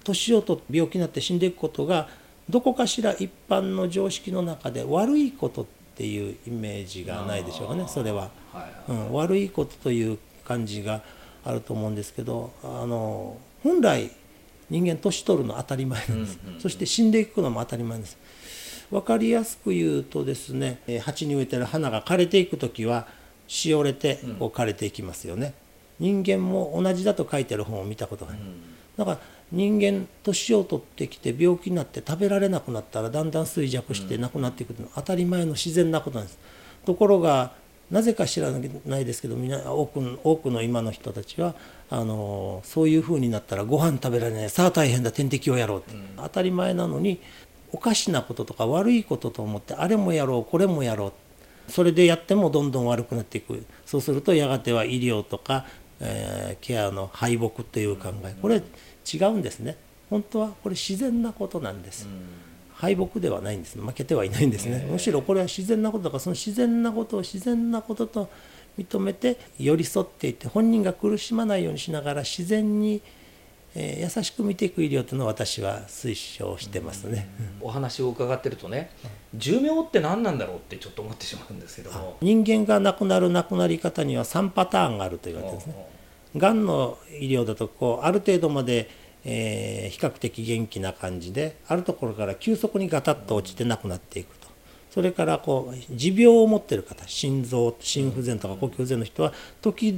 年を取って病気になって死んでいくことがどこかしら一般の常識の中で悪いことっていうイメージがないでしょうかね。それは、悪いことという感じがあると思うんですけど、本来人間年取るのは当たり前なんです。そして死んでいくのも当たり前です。分かりやすく言うとですね、鉢に植えてる花が枯れていくときはしおれてこう枯れていきますよね。人間も同じだと書いてある本を見たことがある。だから人間年を取ってきて病気になって食べられなくなったらだんだん衰弱して亡くなっていくのは当たり前の自然なことなんです。ところがなぜか知らないですけど多くの今の人たちはそういうふうになったらご飯食べられない、さあ大変だ点滴をやろうって、当たり前なのにおかしなこととか悪いことと思ってあれもやろうこれもやろう、それでやってもどんどん悪くなっていく。そうするとやがては医療とか、ケアの敗北という考え、これ違うんですね。本当はこれ自然なことなんです。敗北ではないんです。負けてはいないんですね。むしろこれは自然なことだから、その自然なことを自然なことと認めて寄り添っていって本人が苦しまないようにしながら自然に優しく見ていく医療というのを私は推奨してますね。 お話を伺ってるとね、寿命って何なんだろうってちょっと思ってしまうんですけども、 人間が亡くなる亡くなり方には3パターンがあると言われてるんですね。がんの医療だとある程度まで比較的元気な感じであるところから急速にガタッと落ちて亡くなっていくと。それから持病を持っている方、心不全とか呼吸不全の人は時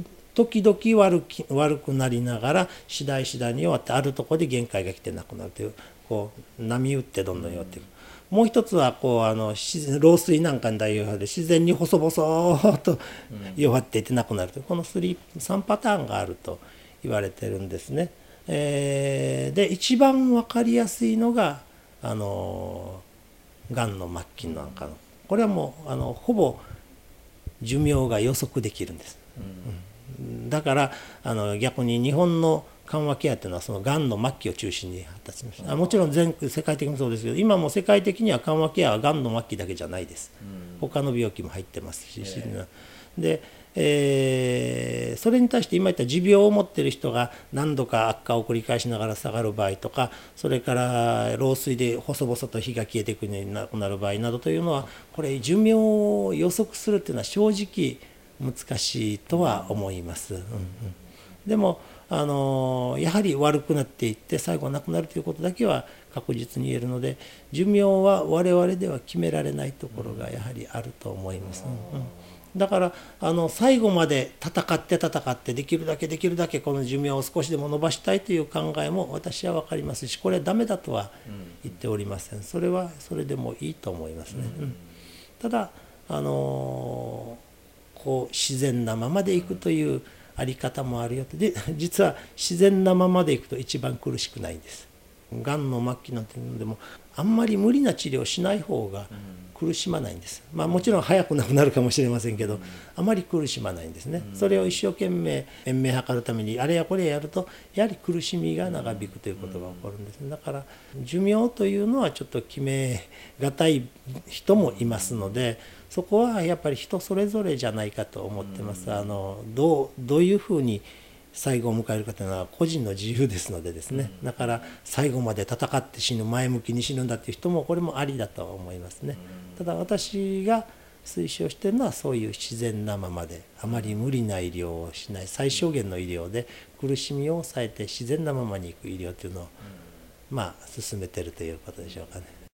々悪くなりながら次第に終わってあるところで限界が来て亡くなるという波打ってどんどん弱っていく。もう一つは老衰なんかに代表で自然に細々と弱っていって亡くなるというこの3パターンがあると言われてるんですね。で一番分かりやすいのががんの末期なんかのこれはもうほぼ寿命が予測できるんです。だから逆に日本の緩和ケアというのはそのがんの末期を中心に発達しました。もちろん世界的にそうですけど、今も世界的には緩和ケアはがんの末期だけじゃないです。他の病気も入ってますし、で、それに対して今言った持病を持っている人が何度か悪化を繰り返しながら下がる場合とか、それから老衰で細々と火が消えていくようになくなる場合などというのは、これ寿命を予測するというのは正直難しいとは思います。でもやはり悪くなっていって最後亡くなるということだけは確実に言えるので、寿命は我々では決められないところがやはりあると思います。だから最後まで戦ってできるだけこの寿命を少しでも伸ばしたいという考えも私は分かりますし、これはダメだとは言っておりません。それはそれでもいいと思いますね。ただ自然なままでいくというあり方もあるよと。で実は自然なままでいくと一番苦しくないんです。がんの末期なんていうのでもあんまり無理な治療をしない方が苦しまないんです。もちろん早く亡くなるかもしれませんけど、あまり苦しまないんですね。それを一生懸命延命図るためにあれやこれやるとやはり苦しみが長引くということが起こるんです。だから寿命というのはちょっと決めがたい人もいますので、そこはやっぱり人それぞれじゃないかと思ってます。どういうふうに最後を迎えるかというのは個人の自由ですのでですね。だから最後まで戦って死ぬ、前向きに死ぬんだっていう人もこれもありだとは思いますね。ただ私が推奨しているのはそういう自然なままで、あまり無理な医療をしない最小限の医療で苦しみを抑えて自然なままにいく医療というのを進めているということでしょうかね。